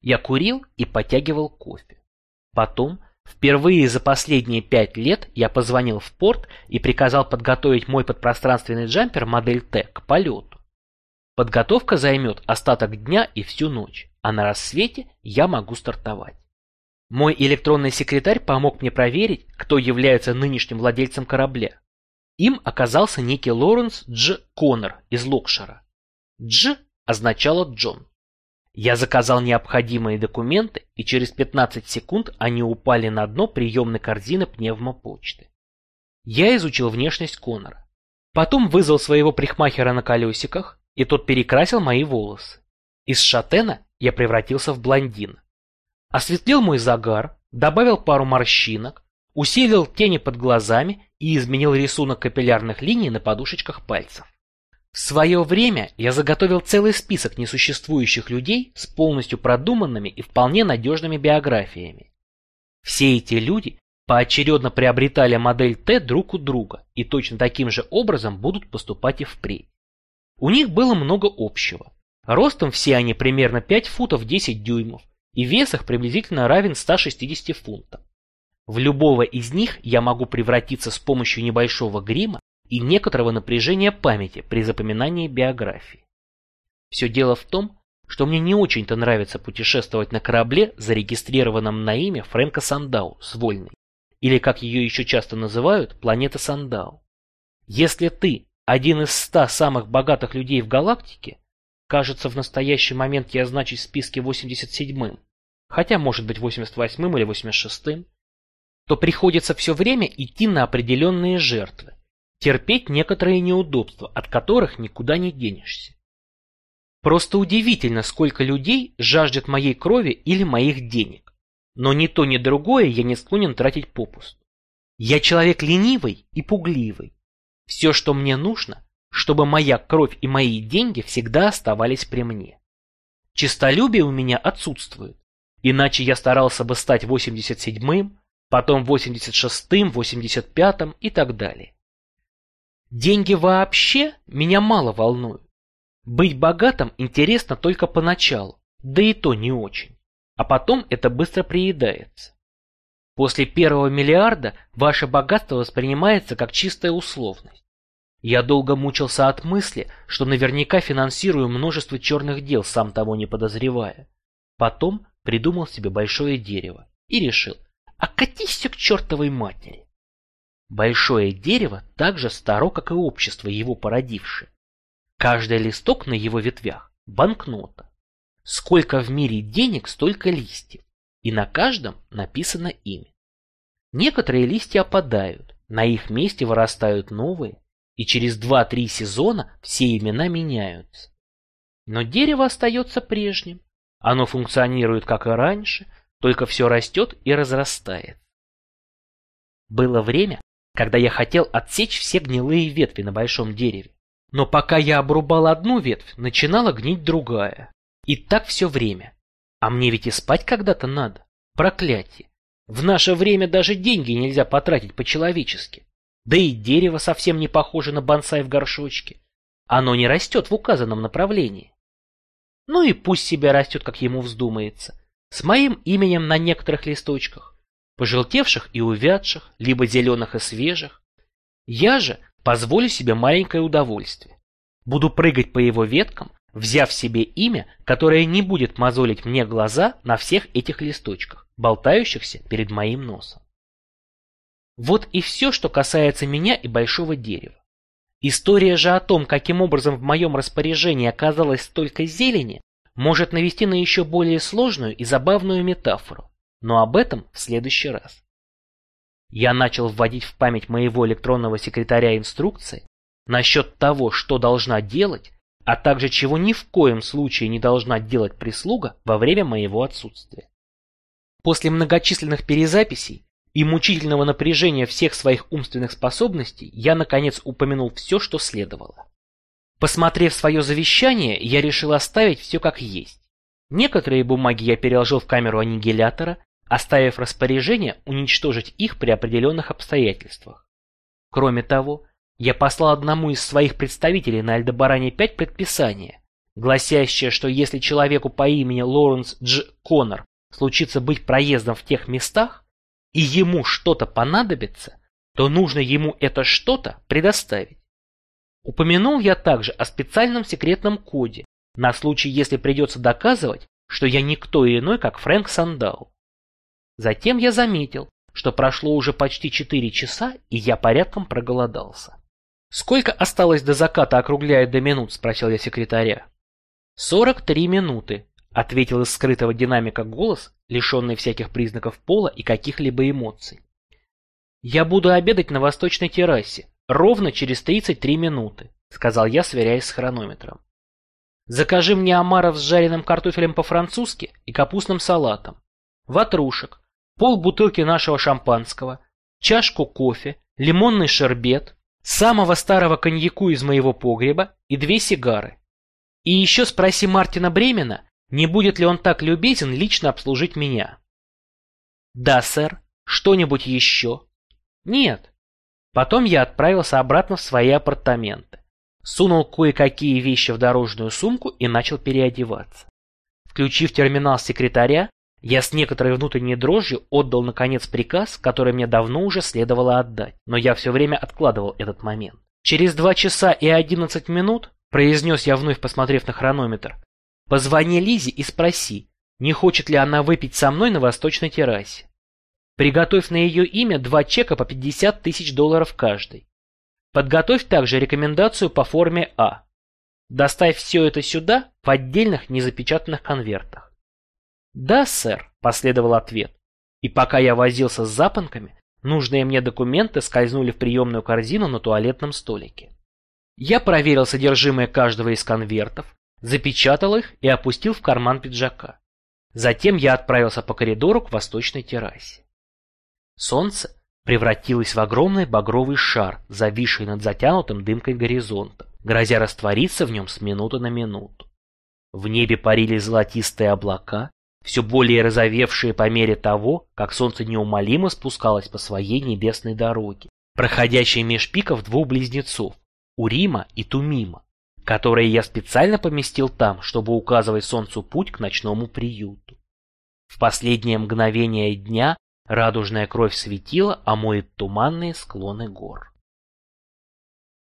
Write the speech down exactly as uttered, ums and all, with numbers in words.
Я курил и потягивал кофе. Потом, впервые за последние пять лет, я позвонил в порт и приказал подготовить мой подпространственный джампер модель Т к полету. Подготовка займет остаток дня и всю ночь, а на рассвете я могу стартовать. Мой электронный секретарь помог мне проверить, кто является нынешним владельцем корабля. Им оказался некий Лоренс Дж. Коннор из Локшира. Дж означало Джон. Я заказал необходимые документы, и через пятнадцать секунд они упали на дно приемной корзины пневмопочты. Я изучил внешность Коннора. Потом вызвал своего парикмахера на колесиках, и тот перекрасил мои волосы. Из шатена я превратился в блондина. Осветлил мой загар, добавил пару морщинок, усилил тени под глазами и изменил рисунок капиллярных линий на подушечках пальцев. В свое время я заготовил целый список несуществующих людей с полностью продуманными и вполне надежными биографиями. Все эти люди поочередно приобретали модель Т друг у друга и точно таким же образом будут поступать и впредь. У них было много общего. Ростом все они примерно пять футов десять дюймов, и вес их приблизительно равен ста шестидесяти фунтам. В любого из них я могу превратиться с помощью небольшого грима и некоторого напряжения памяти при запоминании биографии. Все дело в том, что мне не очень-то нравится путешествовать на корабле, зарегистрированном на имя Фрэнка Сандау с Вольной, или, как ее еще часто называют, планета Сандау. Если ты один из ста самых богатых людей в галактике, кажется, в настоящий момент я значусь в списке восемьдесят седьмым, хотя может быть восемьдесят восьмым или восемьдесят шестым, то приходится все время идти на определенные жертвы, терпеть некоторые неудобства, от которых никуда не денешься. Просто удивительно, сколько людей жаждет моей крови или моих денег, но ни то, ни другое я не склонен тратить попусту. Я человек ленивый и пугливый. Все, что мне нужно, чтобы моя кровь и мои деньги всегда оставались при мне. Честолюбие у меня отсутствует, иначе я старался бы стать восемьдесят седьмым, потом восемьдесят шестым, восемьдесят пятым и так далее. Деньги вообще меня мало волнуют. Быть богатым интересно только поначалу, да и то не очень, а потом это быстро приедается. После первого миллиарда ваше богатство воспринимается как чистая условность. Я долго мучился от мысли, что наверняка финансирую множество черных дел, сам того не подозревая. Потом придумал себе большое дерево и решил, а катись все к чертовой матери. Большое дерево так же старо, как и общество, его породившее. Каждый листок на его ветвях – банкнота. Сколько в мире денег, столько листьев, и на каждом написано имя. Некоторые листья опадают, на их месте вырастают новые, и через два-три сезона все имена меняются. Но дерево остается прежним. Оно функционирует как и раньше, только все растет и разрастается. Было время, когда я хотел отсечь все гнилые ветви на большом дереве. Но пока я обрубал одну ветвь, начинала гнить другая. И так все время. А мне ведь и спать когда-то надо. Проклятие. В наше время даже деньги нельзя потратить по-человечески. Да и дерево совсем не похоже на бонсай в горшочке. Оно не растет в указанном направлении. Ну и пусть себе растет, как ему вздумается. С моим именем на некоторых листочках. Пожелтевших и увядших, либо зеленых и свежих. Я же позволю себе маленькое удовольствие. Буду прыгать по его веткам, взяв себе имя, которое не будет мозолить мне глаза на всех этих листочках, болтающихся перед моим носом. Вот и все, что касается меня и большого дерева. История же о том, каким образом в моем распоряжении оказалось столько зелени, может навести на еще более сложную и забавную метафору. Но об этом в следующий раз. Я начал вводить в память моего электронного секретаря инструкции насчет того, что должна делать, а также чего ни в коем случае не должна делать прислуга во время моего отсутствия. После многочисленных перезаписей и мучительного напряжения всех своих умственных способностей я, наконец, упомянул все, что следовало. Посмотрев свое завещание, я решил оставить все как есть. Некоторые бумаги я переложил в камеру аннигилятора, оставив распоряжение уничтожить их при определенных обстоятельствах. Кроме того, я послал одному из своих представителей на Альдебаране пять предписания, гласящее, что если человеку по имени Лоуренс Дж. Коннор случится быть проездом в тех местах, и ему что-то понадобится, то нужно ему это что-то предоставить. Упомянул я также о специальном секретном коде, на случай, если придется доказывать, что я никто иной, как Фрэнк Сандау. Затем я заметил, что прошло уже почти четыре часа, и я порядком проголодался. «Сколько осталось до заката, округляя до минут?» – спросил я секретаря. «Сорок три минуты», – ответил из скрытого динамика голос, лишенный всяких признаков пола и каких-либо эмоций. «Я буду обедать на восточной террасе, ровно через тридцать три минуты», – сказал я, сверяясь с хронометром. «Закажи мне омаров с жареным картофелем по-французски и капустным салатом, ватрушек, полбутылки нашего шампанского, чашку кофе, лимонный шербет, самого старого коньяку из моего погреба и две сигары. И еще спроси Мартина Бремена, не будет ли он так любезен лично обслужить меня». «Да, сэр. Что-нибудь еще?» «Нет». Потом я отправился обратно в свои апартаменты, сунул кое-какие вещи в дорожную сумку и начал переодеваться. Включив терминал секретаря, я с некоторой внутренней дрожью отдал наконец приказ, который мне давно уже следовало отдать, но я все время откладывал этот момент. «Через два часа и одиннадцать минут», — произнес я, вновь посмотрев на хронометр, — «позвони Лизе и спроси, не хочет ли она выпить со мной на восточной террасе. Приготовь на ее имя два чека по пятьдесят тысяч долларов каждый. Подготовь также рекомендацию по форме А. Доставь все это сюда в отдельных незапечатанных конвертах». «Да, сэр», — последовал ответ. И пока я возился с запонками, нужные мне документы скользнули в приемную корзину на туалетном столике. Я проверил содержимое каждого из конвертов, запечатал их и опустил в карман пиджака. Затем я отправился по коридору к восточной террасе. Солнце превратилось в огромный багровый шар, зависший над затянутым дымкой горизонтом, грозя раствориться в нем с минуты на минуту. В небе парили золотистые облака, все более розовевшие по мере того, как солнце неумолимо спускалось по своей небесной дороге, проходящей меж пиков двух близнецов, Урима и Тумима, которые я специально поместил там, чтобы указывать солнцу путь к ночному приюту. В последнее мгновение дня радужная кровь светила омоет туманные склоны гор.